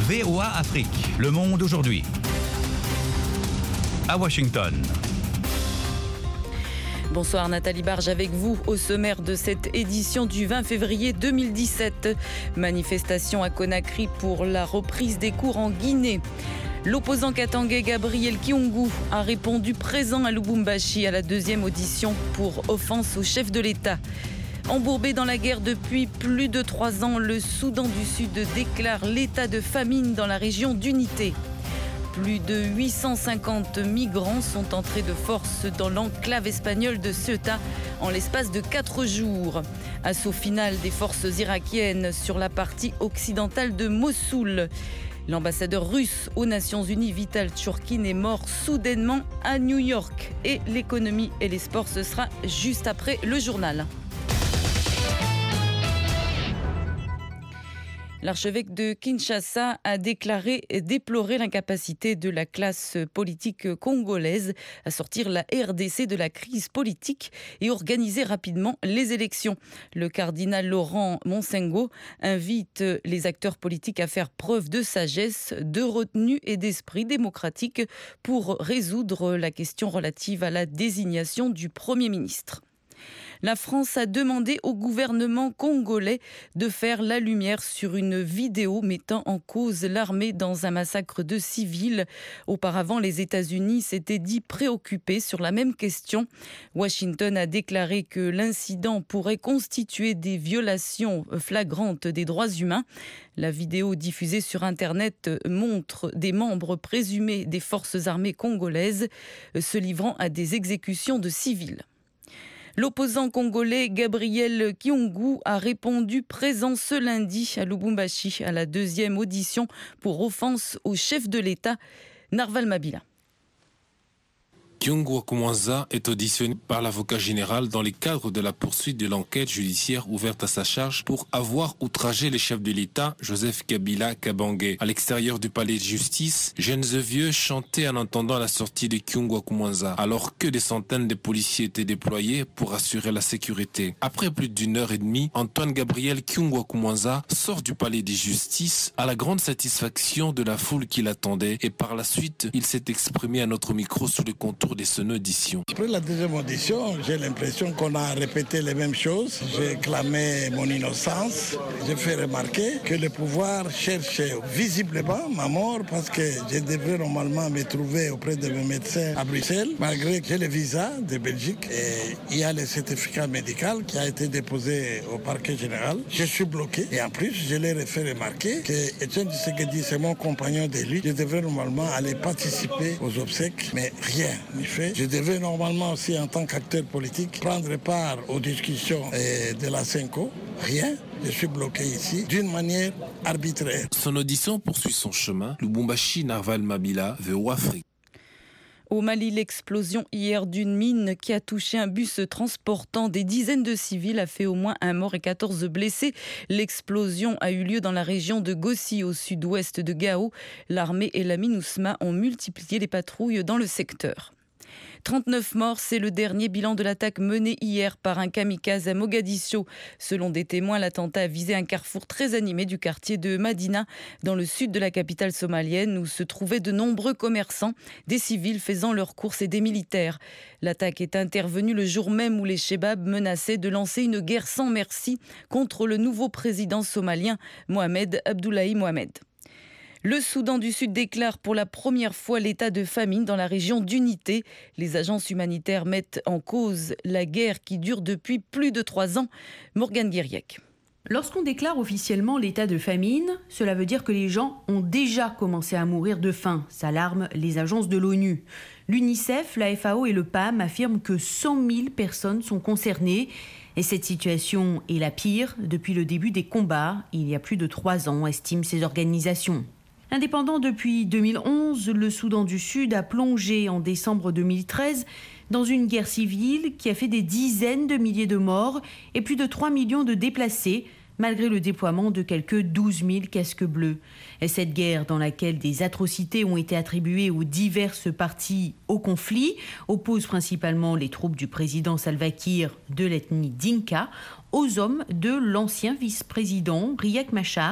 VOA Afrique, le monde aujourd'hui. À Washington. Bonsoir Nathalie Barge avec vous au sommaire de cette édition du 20 février 2017. Manifestation à Conakry pour la reprise des cours en Guinée. L'opposant katangais Gabriel Kyungu a répondu présent à Lubumbashi à la deuxième audition pour offense au chef de l'État. Embourbé dans la guerre depuis plus de 3 ans, le Soudan du Sud déclare l'état de famine dans la région d'Unité. Plus de 850 migrants sont entrés de force dans l'enclave espagnole de Ceuta en l'espace de 4 jours. Assaut final des forces irakiennes sur la partie occidentale de Mossoul. L'ambassadeur russe aux Nations Unies, Vital Churkin, est mort soudainement à New York. Et l'économie et les sports, ce sera juste après le journal. L'archevêque de Kinshasa a déploré l'incapacité de la classe politique congolaise à sortir la RDC de la crise politique et organiser rapidement les élections. Le cardinal Laurent Monsengo invite les acteurs politiques à faire preuve de sagesse, de retenue et d'esprit démocratique pour résoudre la question relative à la désignation du Premier ministre. La France a demandé au gouvernement congolais de faire la lumière sur une vidéo mettant en cause l'armée dans un massacre de civils. Auparavant, les États-Unis s'étaient dit préoccupés sur la même question. Washington a déclaré que l'incident pourrait constituer des violations flagrantes des droits humains. La vidéo diffusée sur Internet montre des membres présumés des forces armées congolaises se livrant à des exécutions de civils. L'opposant congolais Gabriel Kyungu a répondu présent ce lundi à Lubumbashi à la deuxième audition pour offense au chef de l'État, Narval Mabila. Kyungu Wakumwanza est auditionné par l'avocat général dans le cadre de la poursuite de l'enquête judiciaire ouverte à sa charge pour avoir outragé le chef de l'État, Joseph Kabila Kabange. À l'extérieur du palais de justice, jeunes et vieux chantaient en entendant la sortie de Kyungu Wakumwanza, alors que des centaines de policiers étaient déployés pour assurer la sécurité. Après plus d'une heure et demie, Antoine Gabriel Kyungu Wakumwanza sort du palais de justice à la grande satisfaction de la foule qui l'attendait et par la suite, il s'est exprimé à notre micro sous le contour de son audition. Après la deuxième audition, j'ai l'impression qu'on a répété les mêmes choses. J'ai clamé mon innocence. J'ai fait remarquer que le pouvoir cherche visiblement ma mort parce que je devrais normalement me trouver auprès de mes médecins à Bruxelles, malgré que j'ai le visa de Belgique et il y a le certificat médical qui a été déposé au parquet général. Je suis bloqué et en plus, je l'ai fait remarquer que Etienne Tshisekedi, c'est mon compagnon de lui. Je devrais normalement aller participer aux obsèques, mais rien. Je devais normalement aussi, en tant qu'acteur politique, prendre part aux discussions de la CENCO. Rien. Je suis bloqué ici d'une manière arbitraire. Son audition poursuit son chemin. Lubumbashi, Narval Mabila, VOA Afrique. Au Mali, l'explosion hier d'une mine qui a touché un bus transportant des dizaines de civils a fait au moins 1 mort et 14 blessés. L'explosion a eu lieu dans la région de Gossi, au sud-ouest de Gao. L'armée et la MINUSMA ont multiplié les patrouilles dans le secteur. 39 morts, c'est le dernier bilan de l'attaque menée hier par un kamikaze à Mogadiscio. Selon des témoins, l'attentat a visé un carrefour très animé du quartier de Madina, dans le sud de la capitale somalienne, où se trouvaient de nombreux commerçants, des civils faisant leurs courses et des militaires. L'attaque est intervenue le jour même où les Chebabs menaçaient de lancer une guerre sans merci contre le nouveau président somalien, Mohamed Abdullahi Mohamed. Le Soudan du Sud déclare pour la première fois l'état de famine dans la région d'Unité. Les agences humanitaires mettent en cause la guerre qui dure depuis plus de 3 ans. Morgane Guiriec. Lorsqu'on déclare officiellement l'état de famine, cela veut dire que les gens ont déjà commencé à mourir de faim, s'alarment les agences de l'ONU. L'UNICEF, la FAO et le PAM affirment que 100 000 personnes sont concernées. Et cette situation est la pire depuis le début des combats, il y a plus de 3 ans, estiment ces organisations. Indépendant depuis 2011, le Soudan du Sud a plongé en décembre 2013 dans une guerre civile qui a fait des dizaines de milliers de morts et plus de 3 millions de déplacés, malgré le déploiement de quelques 12 000 casques bleus. Et cette guerre, dans laquelle des atrocités ont été attribuées aux diverses parties au conflit, oppose principalement les troupes du président Salva Kiir de l'ethnie Dinka aux hommes de l'ancien vice-président Riek Machar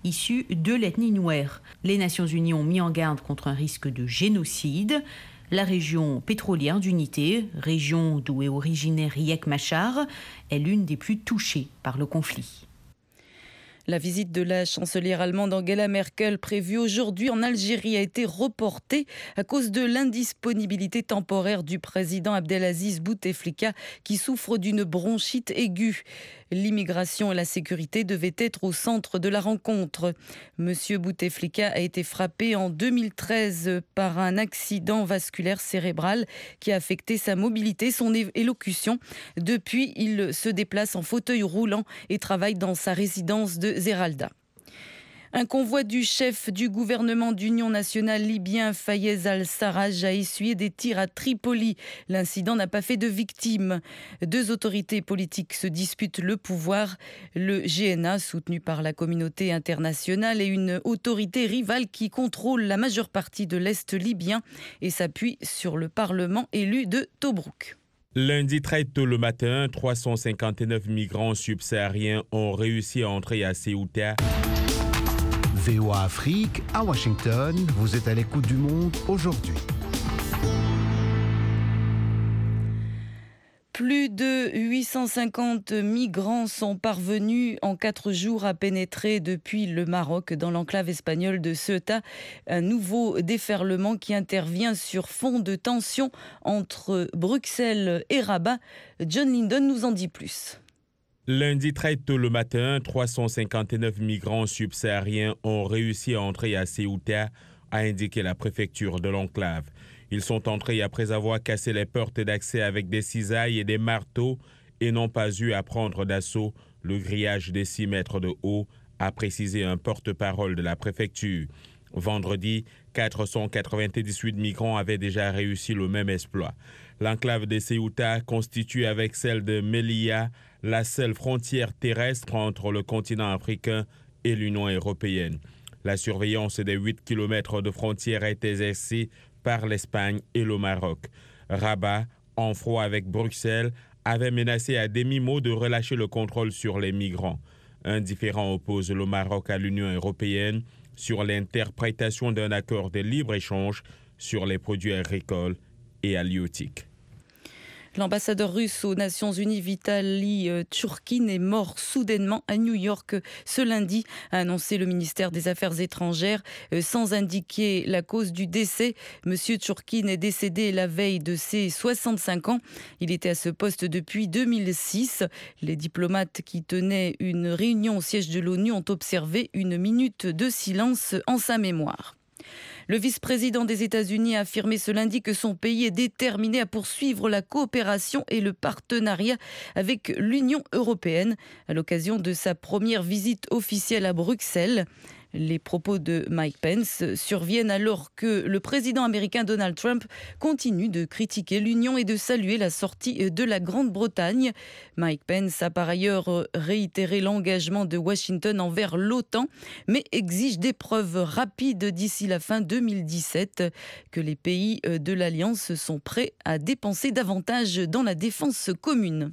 issus de l'ethnie Nouer. Les Nations Unies ont mis en garde contre un risque de génocide. La région pétrolière d'Unité, région d'où est originaire Riek Machar, est l'une des plus touchées par le conflit. La visite de la chancelière allemande Angela Merkel prévue aujourd'hui en Algérie a été reportée à cause de l'indisponibilité temporaire du président Abdelaziz Bouteflika qui souffre d'une bronchite aiguë. L'immigration et la sécurité devaient être au centre de la rencontre. Monsieur Bouteflika a été frappé en 2013 par un accident vasculaire cérébral qui a affecté sa mobilité, son élocution. Depuis, il se déplace en fauteuil roulant et travaille dans sa résidence de Zeralda. Un convoi du chef du gouvernement d'union nationale libyen Fayez al-Sarraj a essuyé des tirs à Tripoli. L'incident n'a pas fait de victimes. Deux autorités politiques se disputent le pouvoir. Le GNA, soutenu par la communauté internationale, et une autorité rivale qui contrôle la majeure partie de l'Est libyen et s'appuie sur le Parlement élu de Tobrouk. Lundi très tôt le matin, 359 migrants subsahariens ont réussi à entrer à Ceuta. VOA Afrique, à Washington, vous êtes à l'écoute du monde aujourd'hui. Plus de 850 migrants sont parvenus en 4 jours à pénétrer depuis le Maroc dans l'enclave espagnole de Ceuta. Un nouveau déferlement qui intervient sur fond de tension entre Bruxelles et Rabat. John Linden nous en dit plus. Lundi très tôt le matin, 359 migrants subsahariens ont réussi à entrer à Ceuta, a indiqué la préfecture de l'enclave. Ils sont entrés après avoir cassé les portes d'accès avec des cisailles et des marteaux et n'ont pas eu à prendre d'assaut le grillage des 6 mètres de haut, a précisé un porte-parole de la préfecture. Vendredi, 498 migrants avaient déjà réussi le même exploit. L'enclave de Ceuta constitue avec celle de Melilla la seule frontière terrestre entre le continent africain et l'Union européenne. La surveillance des 8 km de frontière est exercée par l'Espagne et le Maroc. Rabat, en froid avec Bruxelles, avait menacé à demi-mot de relâcher le contrôle sur les migrants. Un différend oppose le Maroc à l'Union européenne sur l'interprétation d'un accord de libre-échange sur les produits agricoles et halieutiques. L'ambassadeur russe aux Nations Unies, Vitali Tchurkin, est mort soudainement à New York ce lundi, a annoncé le ministère des Affaires étrangères, sans indiquer la cause du décès. Monsieur Tchurkin est décédé la veille de ses 65 ans. Il était à ce poste depuis 2006. Les diplomates qui tenaient une réunion au siège de l'ONU ont observé une minute de silence en sa mémoire. Le vice-président des États-Unis a affirmé ce lundi que son pays est déterminé à poursuivre la coopération et le partenariat avec l'Union européenne à l'occasion de sa première visite officielle à Bruxelles. Les propos de Mike Pence surviennent alors que le président américain Donald Trump continue de critiquer l'Union et de saluer la sortie de la Grande-Bretagne. Mike Pence a par ailleurs réitéré l'engagement de Washington envers l'OTAN, mais exige des preuves rapides d'ici la fin 2017 que les pays de l'Alliance sont prêts à dépenser davantage dans la défense commune.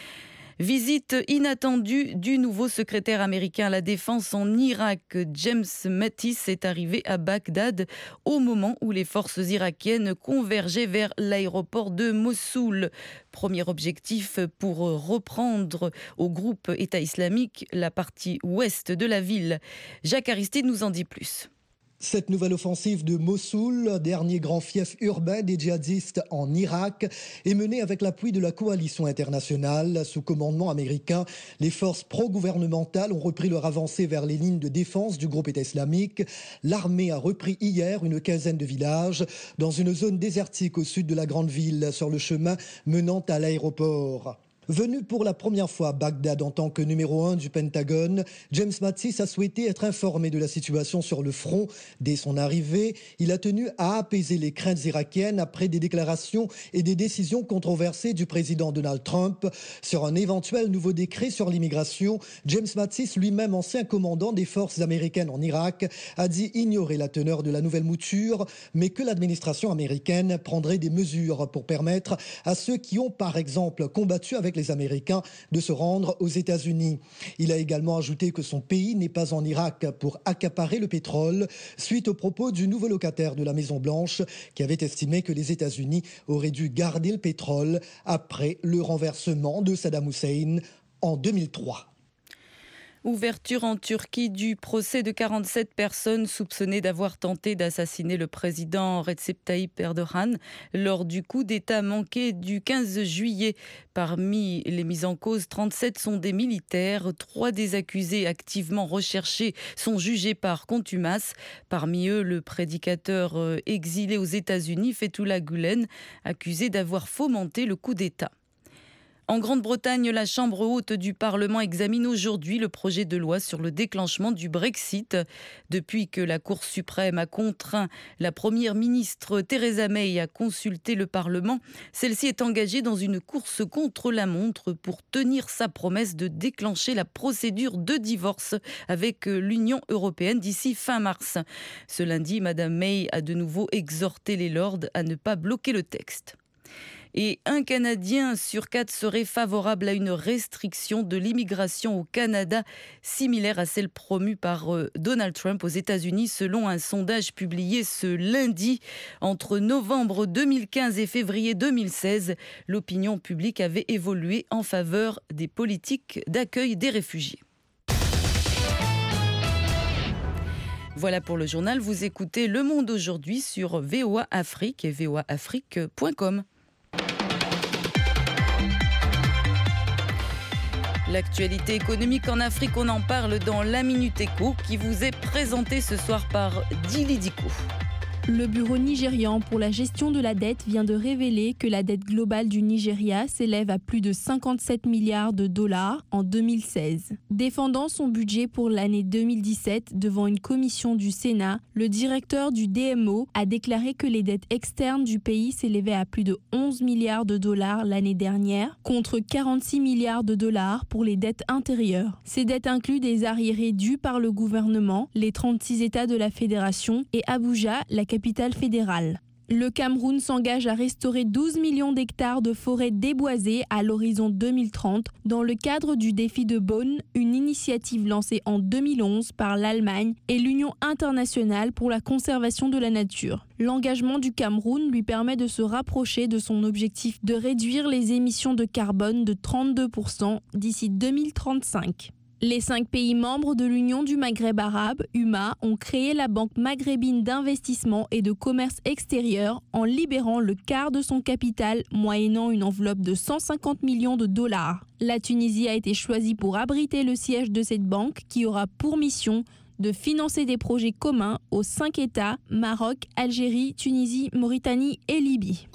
Visite inattendue du nouveau secrétaire américain à la défense en Irak. James Mattis est arrivé à Bagdad au moment où les forces irakiennes convergeaient vers l'aéroport de Mossoul. Premier objectif pour reprendre au groupe État islamique la partie ouest de la ville. Jacques Aristide nous en dit plus. Cette nouvelle offensive de Mossoul, dernier grand fief urbain des djihadistes en Irak, est menée avec l'appui de la coalition internationale. Sous commandement américain, les forces pro-gouvernementales ont repris leur avancée vers les lignes de défense du groupe État islamique. L'armée a repris hier une quinzaine de villages dans une zone désertique au sud de la grande ville, sur le chemin menant à l'aéroport. Venu pour la première fois à Bagdad en tant que numéro 1 du Pentagone, James Mattis a souhaité être informé de la situation sur le front. Dès son arrivée, il a tenu à apaiser les craintes irakiennes après des déclarations et des décisions controversées du président Donald Trump sur un éventuel nouveau décret sur l'immigration. James Mattis, lui-même ancien commandant des forces américaines en Irak, a dit ignorer la teneur de la nouvelle mouture, mais que l'administration américaine prendrait des mesures pour permettre à ceux qui ont par exemple combattu avec avec les Américains de se rendre aux États-Unis. Il a également ajouté que son pays n'est pas en Irak pour accaparer le pétrole, suite aux propos du nouveau locataire de la Maison-Blanche qui avait estimé que les États-Unis auraient dû garder le pétrole après le renversement de Saddam Hussein en 2003. Ouverture en Turquie du procès de 47 personnes soupçonnées d'avoir tenté d'assassiner le président Recep Tayyip Erdogan lors du coup d'État manqué du 15 juillet. Parmi les mises en cause, 37 sont des militaires. 3 des accusés activement recherchés sont jugés par contumace. Parmi eux, le prédicateur exilé aux États-Unis, Fethullah Gülen, accusé d'avoir fomenté le coup d'État. En Grande-Bretagne, la Chambre haute du Parlement examine aujourd'hui le projet de loi sur le déclenchement du Brexit. Depuis que la Cour suprême a contraint la première ministre Theresa May à consulter le Parlement, celle-ci est engagée dans une course contre la montre pour tenir sa promesse de déclencher la procédure de divorce avec l'Union européenne d'ici fin mars. Ce lundi, Mme May a de nouveau exhorté les Lords à ne pas bloquer le texte. Et un Canadien sur 4 serait favorable à une restriction de l'immigration au Canada, similaire à celle promue par Donald Trump aux États-Unis, selon un sondage publié ce lundi. Entre novembre 2015 et février 2016, l'opinion publique avait évolué en faveur des politiques d'accueil des réfugiés. Voilà pour le journal. Vous écoutez Le Monde aujourd'hui sur VOA Afrique et voaafrique.com. L'actualité économique en Afrique, on en parle dans la Minute Éco qui vous est présentée ce soir par Dili Diko. Le bureau nigérian pour la gestion de la dette vient de révéler que la dette globale du Nigeria s'élève à plus de 57 milliards de dollars en 2016. Défendant son budget pour l'année 2017 devant une commission du Sénat, le directeur du DMO a déclaré que les dettes externes du pays s'élevaient à plus de 11 milliards de dollars l'année dernière, contre 46 milliards de dollars pour les dettes intérieures. Ces dettes incluent des arriérés dus par le gouvernement, les 36 États de la Fédération et Abuja, la capitale fédérale. Le Cameroun s'engage à restaurer 12 millions d'hectares de forêts déboisées à l'horizon 2030 dans le cadre du défi de Bonn, une initiative lancée en 2011 par l'Allemagne et l'Union internationale pour la conservation de la nature. L'engagement du Cameroun lui permet de se rapprocher de son objectif de réduire les émissions de carbone de 32% d'ici 2035. Les 5 pays membres de l'Union du Maghreb arabe, UMA, ont créé la Banque maghrébine d'investissement et de commerce extérieur en libérant le quart de son capital, moyennant une enveloppe de 150 millions de dollars. La Tunisie a été choisie pour abriter le siège de cette banque qui aura pour mission de financer des projets communs aux 5 États, Maroc, Algérie, Tunisie, Mauritanie et Libye.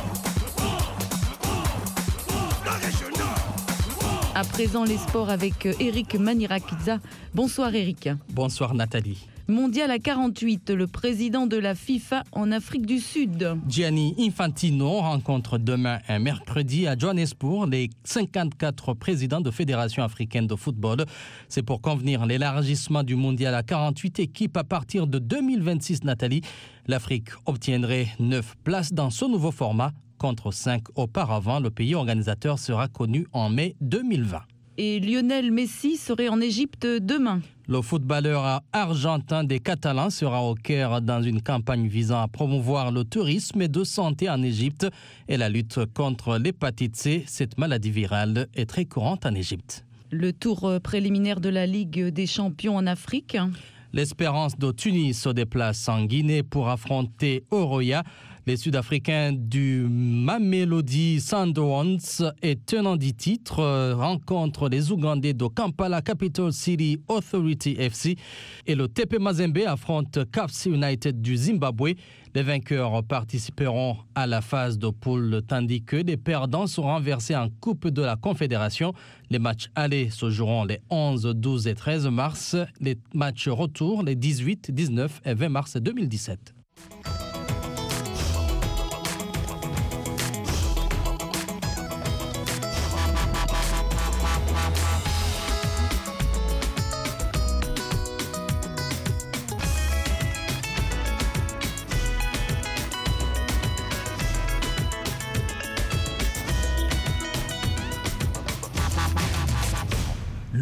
À présent, les sports avec Eric Manirakiza. Bonsoir Eric. Bonsoir Nathalie. Mondial à 48, le président de la FIFA en Afrique du Sud. Gianni Infantino rencontre demain et mercredi à Johannesburg les 54 présidents de fédérations africaines de football. C'est pour convenir l'élargissement du mondial à 48 équipes à partir de 2026, Nathalie. L'Afrique obtiendrait 9 places dans ce nouveau format. Contre 5 auparavant, le pays organisateur sera connu en mai 2020. Et Lionel Messi serait en Égypte demain. Le footballeur argentin des Catalans sera au Caire dans une campagne visant à promouvoir le tourisme de santé en Égypte et la lutte contre l'hépatite C. Cette maladie virale est très courante en Égypte. Le tour préliminaire de la Ligue des champions en Afrique. L'Espérance de Tunis se déplace en Guinée pour affronter Oroya. Les Sud-Africains du Mamelodi Sundowns et tenants du titre rencontrent les Ougandais de Kampala Capital City Authority FC et le TP Mazembe affronte Caps United du Zimbabwe. Les vainqueurs participeront à la phase de poule tandis que les perdants seront renversés en Coupe de la Confédération. Les matchs allés se joueront les 11, 12 et 13 mars. Les matchs retour les 18, 19 et 20 mars 2017.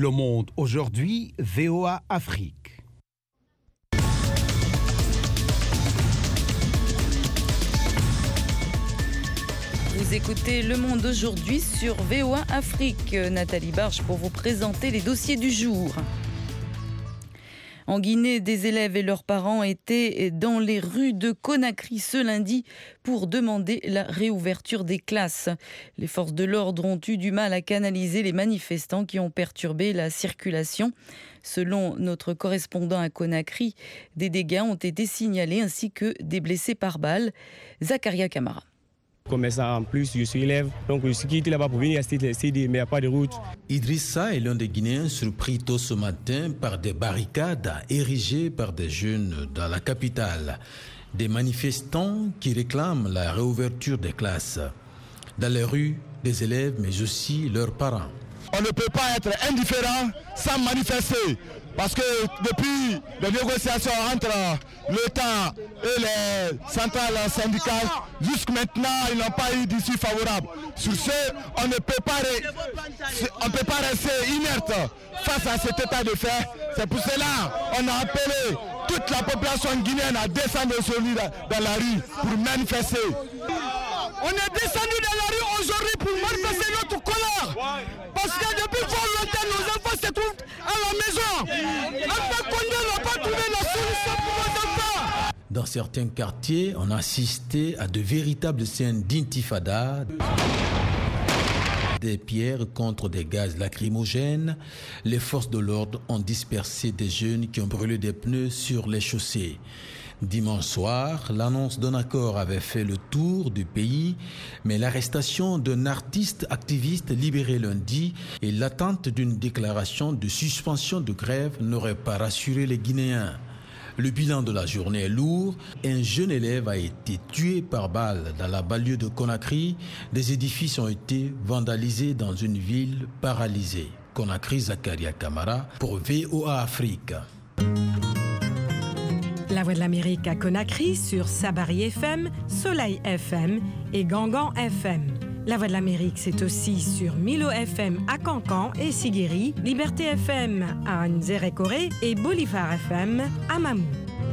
Le Monde aujourd'hui, VOA Afrique. Vous écoutez Le Monde aujourd'hui sur VOA Afrique. Nathalie Barge pour vous présenter les dossiers du jour. En Guinée, des élèves et leurs parents étaient dans les rues de Conakry ce lundi pour demander la réouverture des classes. Les forces de l'ordre ont eu du mal à canaliser les manifestants qui ont perturbé la circulation. Selon notre correspondant à Conakry, des dégâts ont été signalés ainsi que des blessés par balle. Zakaria Kamara. Commerçant en plus, je suis élève, donc je suis quitté là-bas pour venir assister mais il n'y a pas de route. Idrissa est l'un des Guinéens surpris tôt ce matin par des barricades érigées par des jeunes dans la capitale. Des manifestants qui réclament la réouverture des classes. Dans les rues, des élèves mais aussi leurs parents. On ne peut pas être indifférent sans manifester. Parce que depuis les négociations entre l'État et les centrales syndicales, jusqu'à maintenant, ils n'ont pas eu d'issue favorable. Sur ce, on ne peut pas rester inerte face à cet état de fait. C'est pour cela qu'on a appelé toute la population guinéenne à descendre dans la rue pour manifester. On est descendu dans la rue aujourd'hui pour manifester notre colère. Parce que depuis fort longtemps, nos enfants se trouvent à la maison. Alpha Condé n'a pas trouvé la solution pour nos enfants. Dans certains quartiers, on a assisté à de véritables scènes d'intifada. Des pierres contre des gaz lacrymogènes. Les forces de l'ordre ont dispersé des jeunes qui ont brûlé des pneus sur les chaussées. Dimanche soir, l'annonce d'un accord avait fait le tour du pays, mais l'arrestation d'un artiste activiste libéré lundi et l'attente d'une déclaration de suspension de grève n'auraient pas rassuré les Guinéens. Le bilan de la journée est lourd. Un jeune élève a été tué par balle dans la banlieue de Conakry. Des édifices ont été vandalisés dans une ville paralysée. Conakry, Zakaria Kamara pour VOA Afrique. La Voix de l'Amérique à Conakry sur Sabari FM, Soleil FM et Gangan FM. La Voix de l'Amérique, c'est aussi sur Milo FM à Cancan et Siguiri, Liberté FM à Nzérékoré et Bolivar FM à Mamou.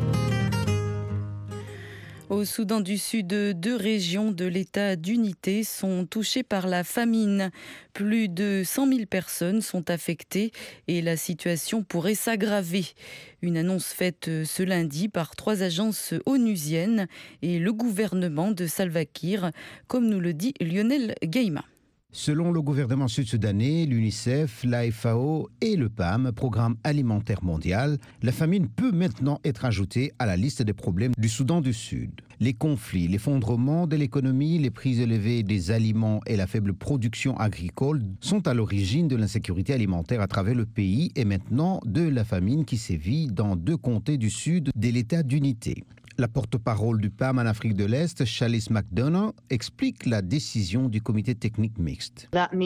Au Soudan du Sud, 2 régions de l'État d'unité sont touchées par la famine. Plus de 100 000 personnes sont affectées et la situation pourrait s'aggraver. Une annonce faite ce lundi par 3 agences onusiennes et le gouvernement de Salva Kiir, comme nous le dit Lionel Gueima. Selon le gouvernement sud-soudanais, l'UNICEF, la FAO et le PAM, Programme alimentaire mondial, la famine peut maintenant être ajoutée à la liste des problèmes du Soudan du Sud. Les conflits, l'effondrement de l'économie, les prix élevés des aliments et la faible production agricole sont à l'origine de l'insécurité alimentaire à travers le pays et maintenant de la famine qui sévit dans 2 comtés du sud de l'État d'unité. La porte-parole du PAM en Afrique de l'Est, Chalice McDonough, explique la décision du comité technique mixte.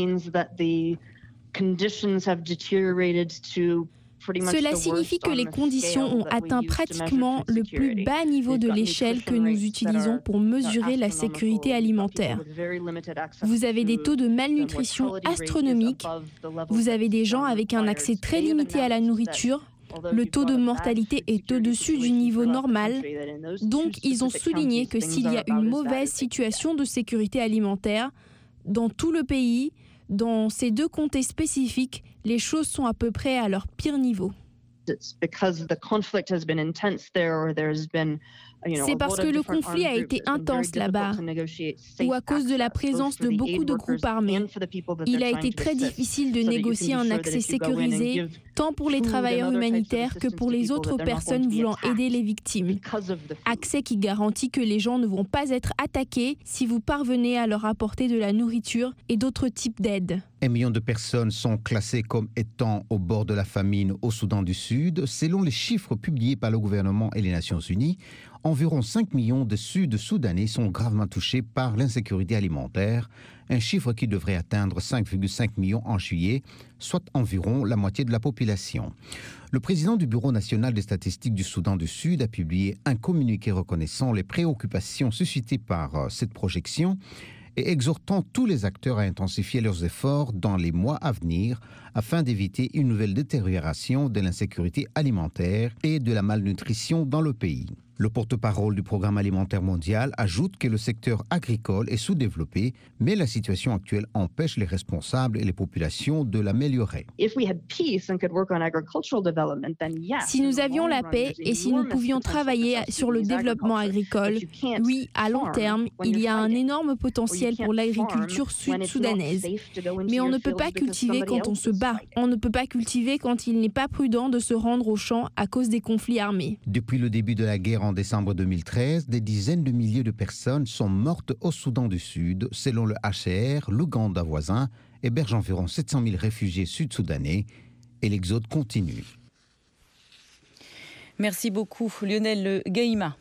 Cela signifie que les conditions ont atteint pratiquement le plus bas niveau de l'échelle que nous utilisons pour mesurer la sécurité alimentaire. Vous avez des taux de malnutrition astronomiques, vous avez des gens avec un accès très limité à la nourriture. Le taux de mortalité est au-dessus du niveau normal. Donc, ils ont souligné que s'il y a une mauvaise situation de sécurité alimentaire dans tout le pays, dans ces 2 comtés spécifiques, les choses sont à peu près à leur pire niveau. C'est parce que le conflit a été intense là-bas, ou à cause de la présence de beaucoup de groupes armés. Il a été très difficile de négocier un accès sécurisé, tant pour les travailleurs humanitaires que pour les autres personnes voulant aider les victimes. Accès qui garantit que les gens ne vont pas être attaqués si vous parvenez à leur apporter de la nourriture et d'autres types d'aide. 1 million de personnes sont classées comme étant au bord de la famine au Soudan du Sud. Selon les chiffres publiés par le gouvernement et les Nations Unies, environ 5 millions de Sud-Soudanais sont gravement touchés par l'insécurité alimentaire, un chiffre qui devrait atteindre 5,5 millions en juillet, soit environ la moitié de la population. Le président du Bureau national des statistiques du Soudan du Sud a publié un communiqué reconnaissant les préoccupations suscitées par cette projection et exhortant tous les acteurs à intensifier leurs efforts dans les mois à venir afin d'éviter une nouvelle détérioration de l'insécurité alimentaire et de la malnutrition dans le pays. Le porte-parole du Programme alimentaire mondial ajoute que le secteur agricole est sous-développé, mais la situation actuelle empêche les responsables et les populations de l'améliorer. Si nous avions la paix et si nous pouvions travailler sur le développement agricole, oui, à long terme, il y a un énorme potentiel pour l'agriculture sud-soudanaise. Mais on ne peut pas cultiver quand on se bat. On ne peut pas cultiver quand il n'est pas prudent de se rendre aux champs à cause des conflits armés. Depuis le début de la guerre en décembre 2013, des dizaines de milliers de personnes sont mortes au Soudan du Sud. Selon le HCR, l'Ouganda voisin héberge environ 700 000 réfugiés sud-soudanais et l'exode continue. Merci beaucoup Lionel Gaïma.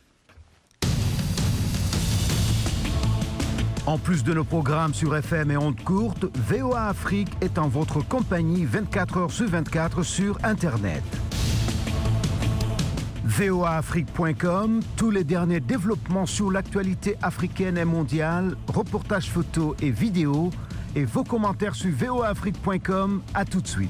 En plus de nos programmes sur FM et ondes courtes, VOA Afrique est en votre compagnie 24 heures sur 24 sur Internet. voaafrique.com, tous les derniers développements sur l'actualité africaine et mondiale, reportages photos et vidéos, et vos commentaires sur voaafrique.com. À tout de suite.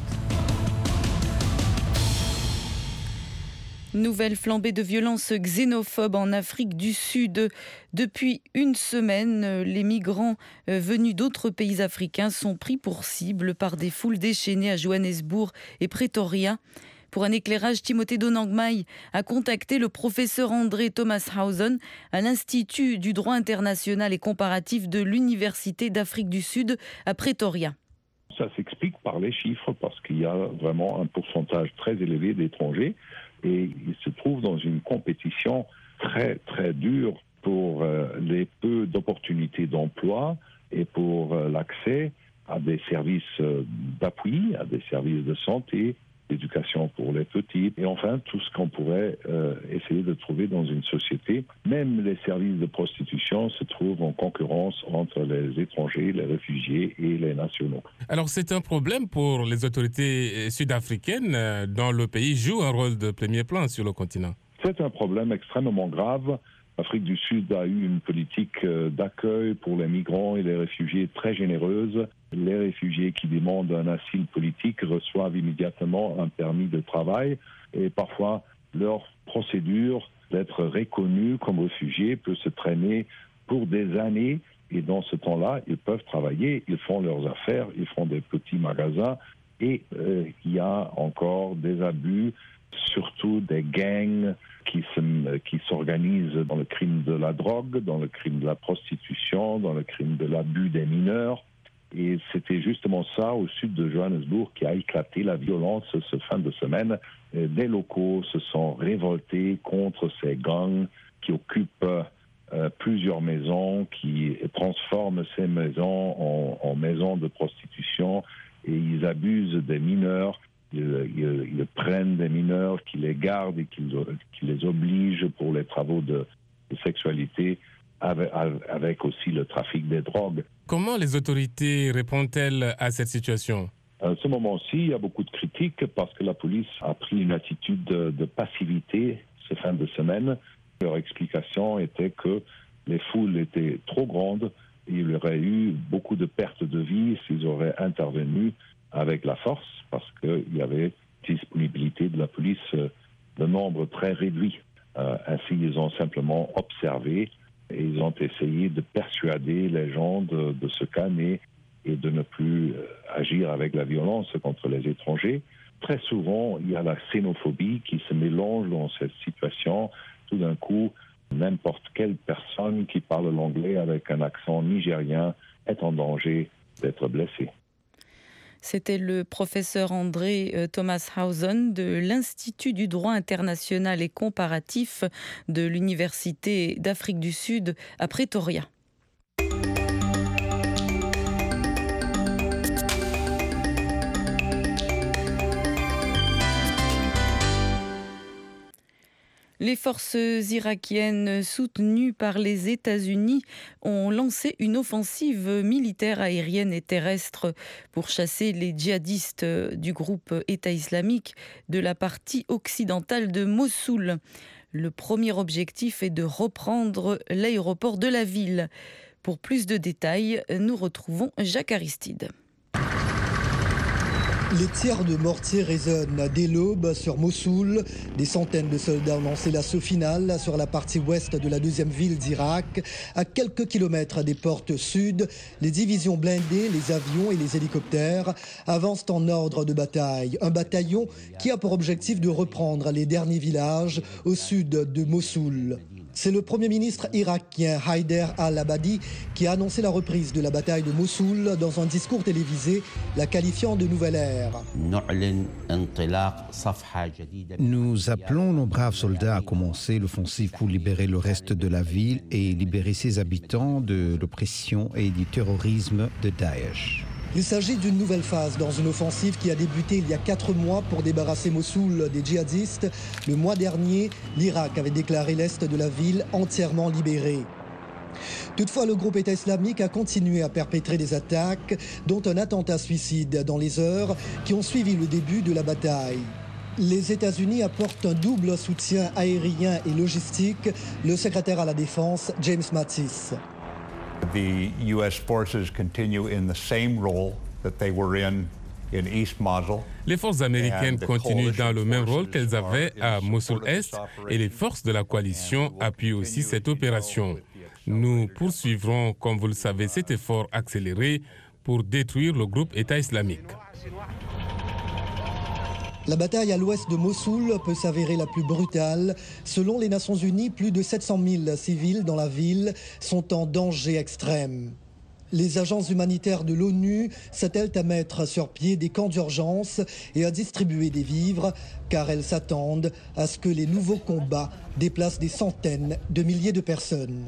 Nouvelle flambée de violences xénophobes en Afrique du Sud. Depuis une semaine, les migrants venus d'autres pays africains sont pris pour cible par des foules déchaînées à Johannesburg et Pretoria. Pour un éclairage, Timothée Donangmai a contacté le professeur André Thomashausen à l'Institut du droit international et comparatif de l'Université d'Afrique du Sud à Pretoria. Ça s'explique par les chiffres parce qu'il y a vraiment un pourcentage très élevé d'étrangers et ils se trouvent dans une compétition très très dure pour les peu d'opportunités d'emploi et pour l'accès à des services d'appui, à des services de santé, d'éducation pour les petits, et enfin tout ce qu'on pourrait essayer de trouver dans une société. Même les services de prostitution se trouvent en concurrence entre les étrangers, les réfugiés et les nationaux. Alors c'est un problème pour les autorités sud-africaines dont le pays joue un rôle de premier plan sur le continent. C'est un problème extrêmement grave. L'Afrique du Sud a eu une politique d'accueil pour les migrants et les réfugiés très généreuse. Les réfugiés qui demandent un asile politique reçoivent immédiatement un permis de travail et parfois leur procédure d'être reconnus comme réfugiés peut se traîner pour des années et dans ce temps-là, ils peuvent travailler, ils font leurs affaires, ils font des petits magasins et il y a encore des abus, surtout des gangs qui s'organisent dans le crime de la drogue, dans le crime de la prostitution, dans le crime de l'abus des mineurs. Et c'était justement ça au sud de Johannesburg qui a éclaté la violence ce fin de semaine. Des locaux se sont révoltés contre ces gangs qui occupent plusieurs maisons, qui transforment ces maisons en maisons de prostitution et ils abusent des mineurs. Ils prennent des mineurs, qui les gardent et qui les obligent pour les travaux de sexualité, avec aussi le trafic des drogues. Comment les autorités répondent-elles à cette situation ? À ce moment-ci, il y a beaucoup de critiques parce que la police a pris une attitude de passivité ce fin de semaine. Leur explication était que les foules étaient trop grandes et il y aurait eu beaucoup de pertes de vie s'ils auraient intervenu avec la force parce qu'il y avait disponibilité de la police de nombre très réduit. Ainsi, ils ont simplement observé et ils ont essayé de persuader les gens de se calmer et de ne plus agir avec la violence contre les étrangers. Très souvent, il y a la xénophobie qui se mélange dans cette situation. Tout d'un coup, n'importe quelle personne qui parle l'anglais avec un accent nigérien est en danger d'être blessée. C'était le professeur André Thomashausen de l'Institut du droit international et comparatif de l'Université d'Afrique du Sud à Pretoria. Les forces irakiennes soutenues par les États-Unis ont lancé une offensive militaire aérienne et terrestre pour chasser les djihadistes du groupe État islamique de la partie occidentale de Mossoul. Le premier objectif est de reprendre l'aéroport de la ville. Pour plus de détails, nous retrouvons Jacques Aristide. Les tirs de mortier résonnent dès l'aube sur Mossoul. Des centaines de soldats ont lancé l'assaut final sur la partie ouest de la deuxième ville d'Irak. À quelques kilomètres des portes sud, les divisions blindées, les avions et les hélicoptères avancent en ordre de bataille. Un bataillon qui a pour objectif de reprendre les derniers villages au sud de Mossoul. C'est le Premier ministre irakien Haider al-Abadi qui a annoncé la reprise de la bataille de Mossoul dans un discours télévisé, la qualifiant de nouvelle ère. Nous appelons nos braves soldats à commencer l'offensive pour libérer le reste de la ville et libérer ses habitants de l'oppression et du terrorisme de Daesh. Il s'agit d'une nouvelle phase dans une offensive qui a débuté il y a 4 mois pour débarrasser Mossoul des djihadistes. Le mois dernier, l'Irak avait déclaré l'est de la ville entièrement libéré. Toutefois, le groupe État islamique a continué à perpétrer des attaques, dont un attentat suicide dans les heures qui ont suivi le début de la bataille. Les États-Unis apportent un double soutien aérien et logistique, le secrétaire à la Défense, James Mattis. The U.S. forces continue in the same role that they were in East Mosul. Les forces américaines continuent dans le même rôle qu'elles avaient à Mossoul-Est et les forces de la coalition appuient aussi cette opération. Nous poursuivrons, comme vous le savez, cet effort accéléré pour détruire le groupe État islamique. La bataille à l'ouest de Mossoul peut s'avérer la plus brutale. Selon les Nations Unies, plus de 700 000 civils dans la ville sont en danger extrême. Les agences humanitaires de l'ONU s'attellent à mettre sur pied des camps d'urgence et à distribuer des vivres, car elles s'attendent à ce que les nouveaux combats déplacent des centaines de milliers de personnes.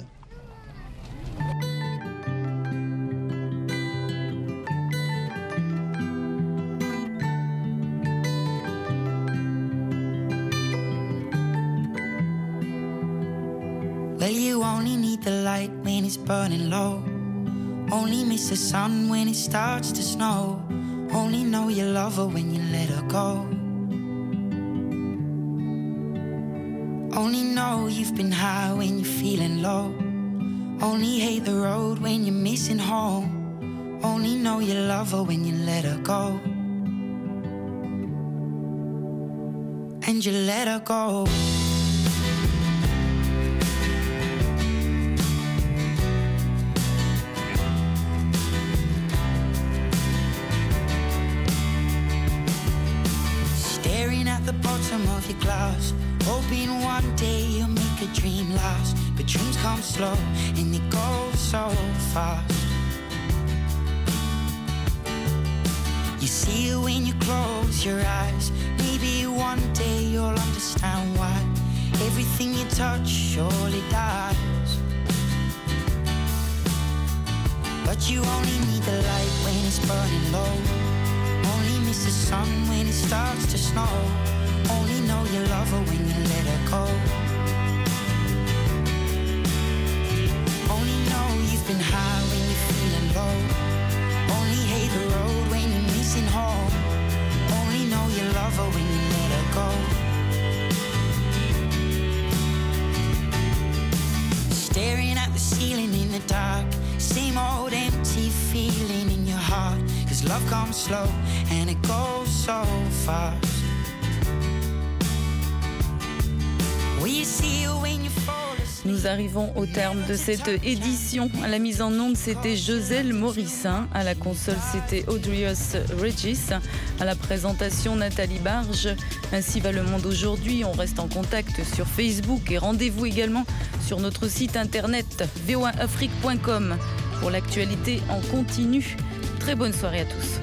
Well, you only need the light when it's burning low. Only miss the sun when it starts to snow. Only know you love her when you let her go. Only know you've been high when you're feeling low. Only hate the road when you're missing home. Only know you love her when you let her go. And you let her go. At the bottom of your glass, hoping one day you'll make a dream last. But dreams come slow and they go so fast. You see it when you close your eyes. Maybe one day you'll understand why everything you touch surely dies. But you only need the light when it's burning low. Only miss the sun when it starts to snow. Only know you love her when you let her go. Only know you've been high when you're feeling low. Only hate the road when you're missing home. Only know you love her when you let her go. Staring at the ceiling in the dark. Same old empty feeling in your heart. Cause love comes slow and it goes so fast. Will you see you when you fall asleep? Nous arrivons au terme de cette édition. À la mise en onde, c'était Joselle Morissin. À la console, c'était Audrius Regis. À la présentation, Nathalie Barge. Ainsi va le monde aujourd'hui. On reste en contact sur Facebook et rendez-vous également sur notre site internet voaafrique.com pour l'actualité en continu. Très bonne soirée à tous.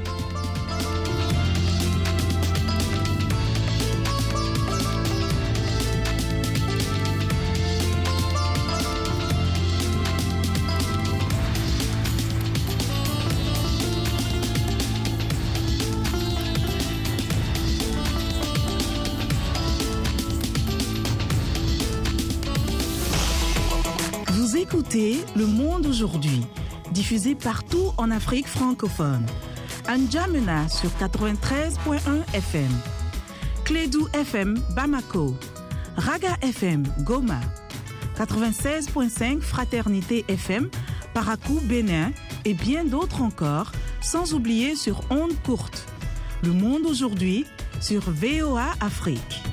Vous écoutez Le Monde aujourd'hui, diffusé partout en Afrique francophone. N'Djamena sur 93.1 FM, Clédou FM Bamako, Raga FM Goma, 96.5 Fraternité FM Parakou, Bénin et bien d'autres encore, sans oublier sur ondes courtes. Le monde aujourd'hui sur VOA Afrique.